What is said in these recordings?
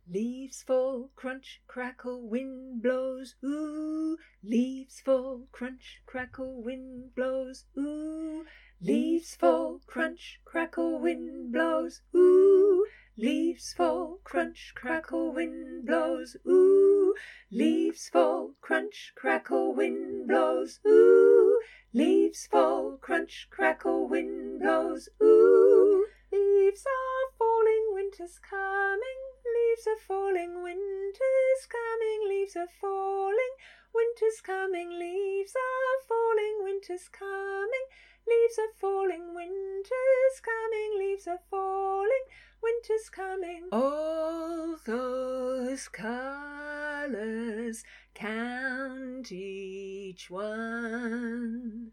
Leaves fall, crunch, crackle, wind blows, ooh. Leaves fall, crunch, crackle, wind blows, ooh. Leaves fall, crunch, crackle, wind blows, ooh. Leaves fall, crunch, crackle, wind blows, ooh. Leaves fall, crunch, crackle, wind blows, ooh. Leaves fall, crunch, crackle, wind blows, ooh. Leaves are falling, winter's coming. Leaves are falling, winter's coming. Leaves are falling, winter's coming. Leaves are falling, winter's coming. Leaves are falling, winter's coming. Leaves are falling, winter's coming. All those colours, count each one,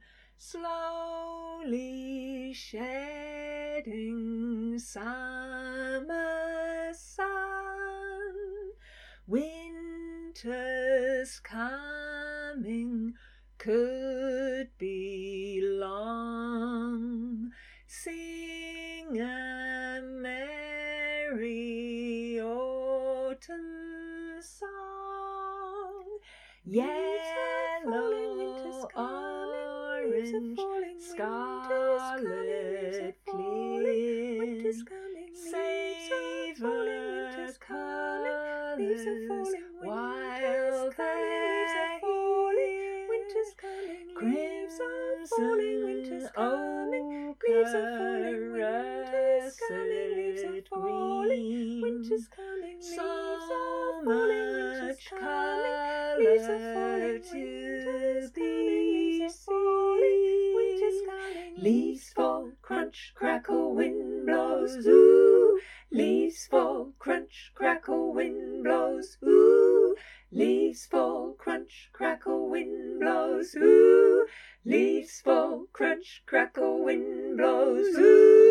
slowly shedding summer sun. Winter's coming could be long. Sing a merry autumn song. Yellow, orange, scarlet, clear, savour colours, while they're crimson, ochre, russet, green, so much colour to be seen. Leaves fall, crunch, crackle, wind blows, ooh. Leaves fall, crunch, crackle, wind blows, ooh. Leaves fall, crunch, crackle, wind blows, ooh. Leaves fall, crunch, crackle, wind blows, ooh.